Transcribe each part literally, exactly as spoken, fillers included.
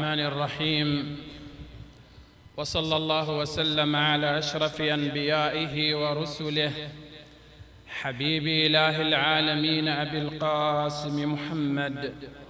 الرحمن الرحيم، وصلى الله وسلم على أشرف أنبيائه ورسله حبيب إله العالمين أبي القاسم محمد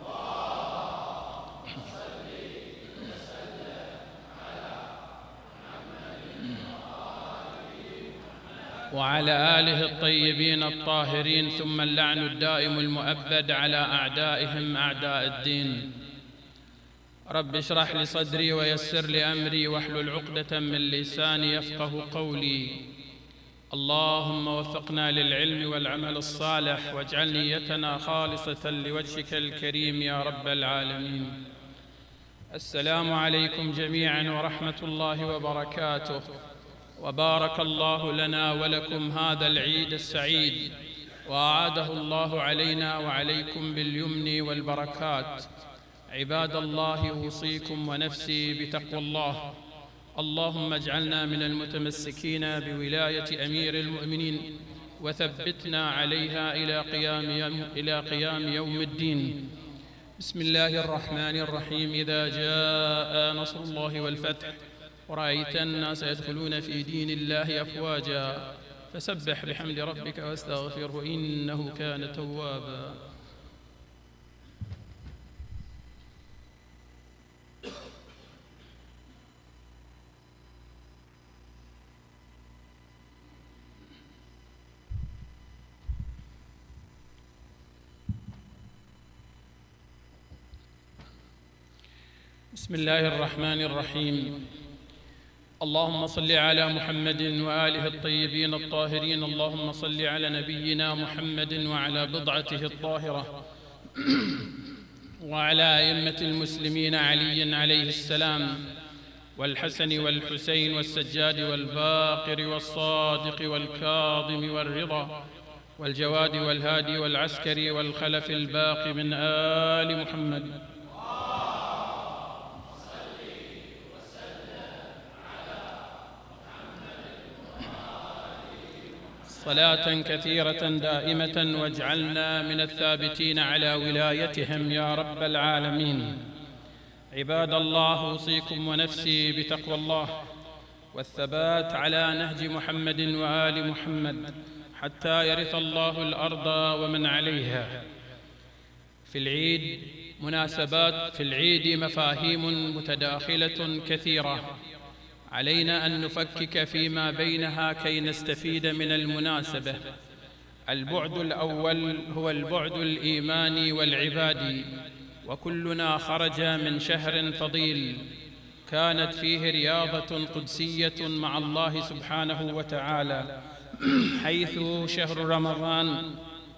وعلى آله الطيبين الطاهرين، ثم اللعن الدائم المؤبد على أعدائهم أعداء الدين. رب اشرح لي صدري ويسر لي أمري واحلل عقدة من لساني يفقه قولي. اللهم وفقنا للعلم والعمل الصالح، واجعل نيتنا خالصة لوجهك الكريم يا رب العالمين. السلام عليكم جميعا ورحمة الله وبركاته، وبارك الله لنا ولكم هذا العيد السعيد، وأعاده الله علينا وعليكم باليمن والبركات. عباد الله، أوصيكم ونفسي بتقوى الله. اللهم اجعلنا من المتمسكين بولاية أمير المؤمنين، وثبتنا عليها إلى قيام يوم, إلى قيام يوم الدين. بسم الله الرحمن الرحيم. إذا جاء نصر الله والفتح ورأيت الناس يدخلون في دين الله أفواجا فسبح بحمد ربك واستغفره إنه كان توابا. بسم الله الرحمن الرحيم. اللهم صل على محمد وآله الطيبين الطاهرين. اللهم صل على نبينا محمد وعلى بضعته الطاهرة وعلى أئمة المسلمين علي عليه السلام، والحسن والحسين والسجاد والباقر والصادق والكاظم والرضا والجواد والهادي والعسكري والخلف الباقي من آل محمد. صلاة كثيرة دائمة، واجعلنا من الثابتين على ولايتهم يا رب العالمين. عباد الله، أوصيكم ونفسي بتقوى الله والثبات على نهج محمد وآل محمد حتى يرث الله الأرض ومن عليها. في العيد مناسبات، في العيد مفاهيم متداخلة كثيرة، علينا أن نفكك فيما بينها كي نستفيد من المناسبة. البعد الأول هو البعد الإيماني والعبادي، وكلنا خرج من شهر فضيل كانت فيه رياضة قدسية مع الله سبحانه وتعالى، حيث شهر رمضان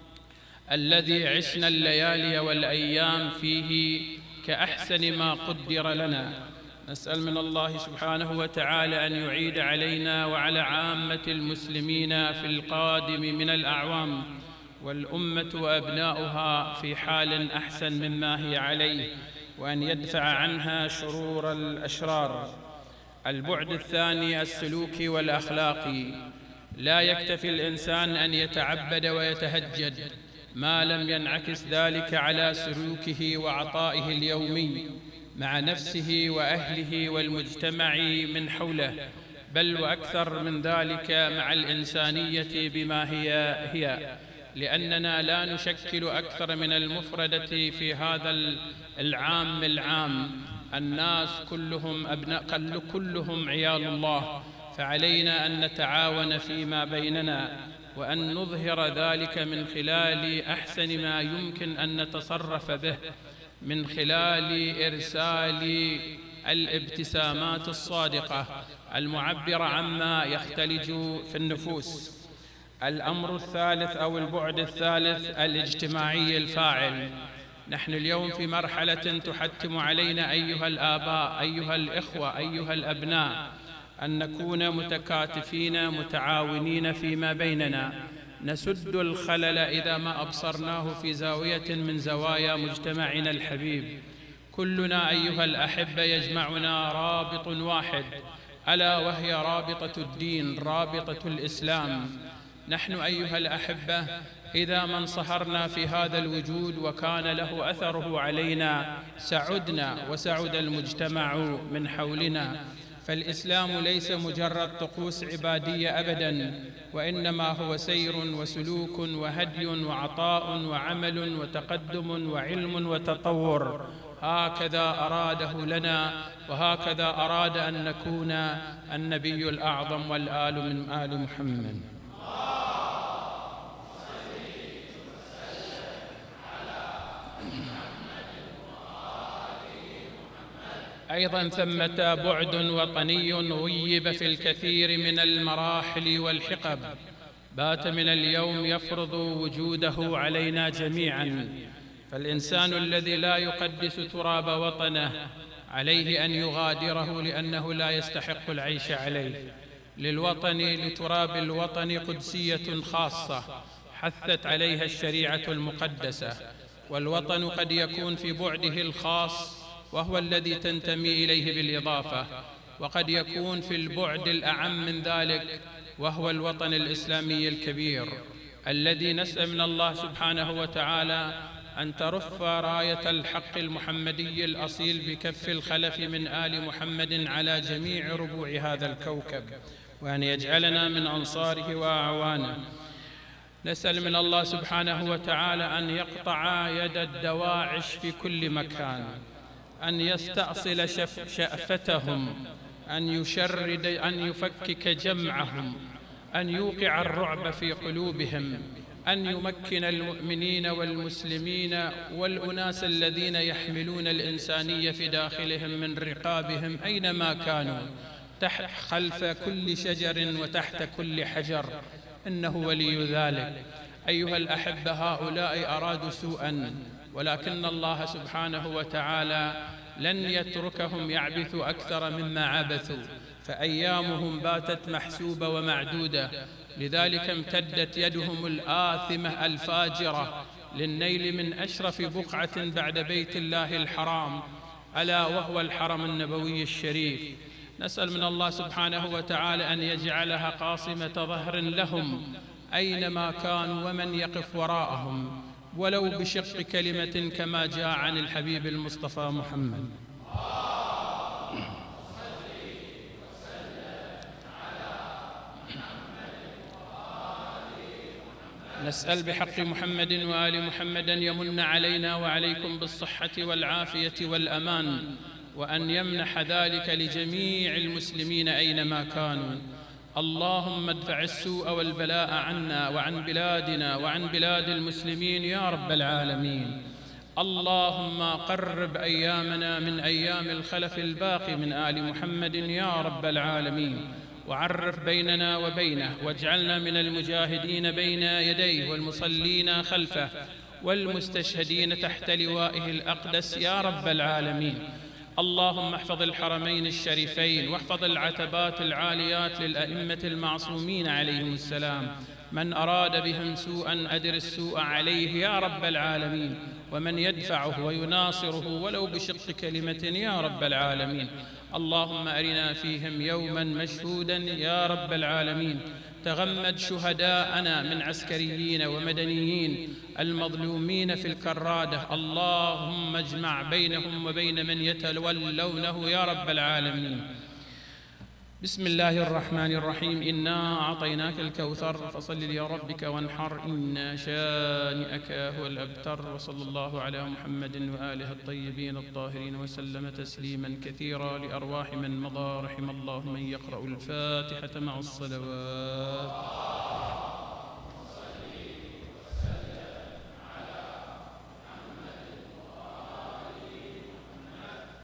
الذي عشنا الليالي والأيام فيه كأحسن ما قدر لنا. نسأل من الله سبحانه وتعالى أن يعيد علينا وعلى عامة المسلمين في القادم من الأعوام والأمة وأبناؤها في حال أحسن مما هي عليه، وأن يدفع عنها شرور الأشرار. البعد الثاني السلوكي والأخلاقي. لا يكتفي الإنسان أن يتعبد ويتهجد ما لم ينعكس ذلك على سلوكه وعطائه اليومي مع نفسه وأهله والمجتمع من حوله، بل وأكثر من ذلك مع الإنسانية بما هي هي، لأننا لا نشكل أكثر من المفردة في هذا العام العام. الناس كلهم أبناء، كلهم عيال الله، فعلينا أن نتعاون فيما بيننا وأن نظهر ذلك من خلال أحسن ما يمكن أن نتصرف به، من خلال إرسال الابتسامات الصادقة المعبرة عما يختلج في النفوس. الأمر الثالث أو البعد الثالث الاجتماعي الفاعل. نحن اليوم في مرحلة تحتم علينا أيها الآباء، أيها الإخوة، أيها الأبناء، أن نكون متكاتفين متعاونين فيما بيننا، نسد الخلل إذا ما أبصرناه في زاوية من زوايا مجتمعنا الحبيب. كلنا أيها الأحبة يجمعنا رابط واحد، ألا وهي رابطة الدين، رابطة الإسلام. نحن أيها الأحبة إذا ما انصهرنا في هذا الوجود وكان له أثره علينا سعدنا وسعد المجتمع من حولنا. فالإسلام ليس مجرد طقوس عبادية أبداً، وإنما هو سير وسلوك وهدي وعطاء وعمل وتقدم وعلم وتطور. هكذا أراده لنا، وهكذا أراد أن نكون النبي الأعظم والآل من آل محمد. أيضا ثمة بعد وطني غيب في الكثير من المراحل والحقب بات من اليوم يفرض وجوده علينا جميعا. فالإنسان الذي لا يقدس تراب وطنه عليه أن يغادره، لأنه لا يستحق العيش عليه. للوطن لتراب الوطن قدسية خاصة حثت عليها الشريعة المقدسة، والوطن قد يكون في بعده الخاص وهو الذي تنتمي إليه بالإضافة، وقد يكون في البعد الأعم من ذلك وهو الوطن الإسلامي الكبير، الذي نسأل من الله سبحانه وتعالى أن ترف راية الحق المحمدي الأصيل بكف الخلف من آل محمد على جميع ربوع هذا الكوكب، وأن يجعلنا من أنصاره وأعوانه. نسأل من الله سبحانه وتعالى أن يقطع يد الدواعش في كل مكان، أن يستأصل شأفتهم، أن يشرد، أن يفكك جمعهم، أن يوقع الرعب في قلوبهم، أن يمكن المؤمنين والمسلمين والأناس الذين يحملون الإنسانية في داخلهم من رقابهم أينما كانوا، تحت خلف كل شجر وتحت كل حجر، إنه ولي ذلك. أيها الأحبة، هؤلاء أرادوا سوءا، ولكن الله سبحانه وتعالى لن يتركهم يعبثوا أكثر مما عبثوا، فأيامهم باتت محسوبة ومعدودة. لذلك امتدت يدهم الآثمة الفاجرة للنيل من أشرف بقعة بعد بيت الله الحرام، ألا وهو الحرم النبوي الشريف. نسأل من الله سبحانه وتعالى أن يجعلها قاصمة ظهر لهم أينما كانوا ومن يقف وراءهم، ولو بشق كلمة كما جاء عن الحبيب المصطفى محمد. نسأل بحق محمد وآل محمد أن يمن علينا وعليكم بالصحة والعافية والأمان، وأن يمنح ذلك لجميع المسلمين أينما كانوا. اللهم ادفع السوء والبلاء عنا وعن بلادنا وعن بلاد المسلمين يا رب العالمين. اللهم قرب أيامنا من أيام الخلف الباقي من آل محمد يا رب العالمين، وعرف بيننا وبينه، واجعلنا من المجاهدين بين يديه والمصلين خلفه والمستشهدين تحت لوائه الأقدس يا رب العالمين. اللهم احفظ الحرمين الشريفين، واحفظ العتبات العاليات للأئمة المعصومين عليهم السلام. من أراد بهم سوءا أدر السوء عليه يا رب العالمين، ومن يدفعه ويناصره ولو بشق كلمة يا رب العالمين. اللهم أرنا فيهم يوما مشهودا يا رب العالمين. تغمد شهداءنا من عسكريين ومدنيين المظلومين في الكرادة، اللهم اجمع بينهم وبين من يتولونه يا رب العالمين. بسم الله الرحمن الرحيم. إنا أعطيناك الكوثر فصل لربك وانحر، إن شانئك هو الأبتر. وصلى الله على محمد وآله الطيبين الطاهرين وسلم تسليما كثيرا لأرواح من مضى رحم الله من يقرأ الفاتحة مع الصلوات.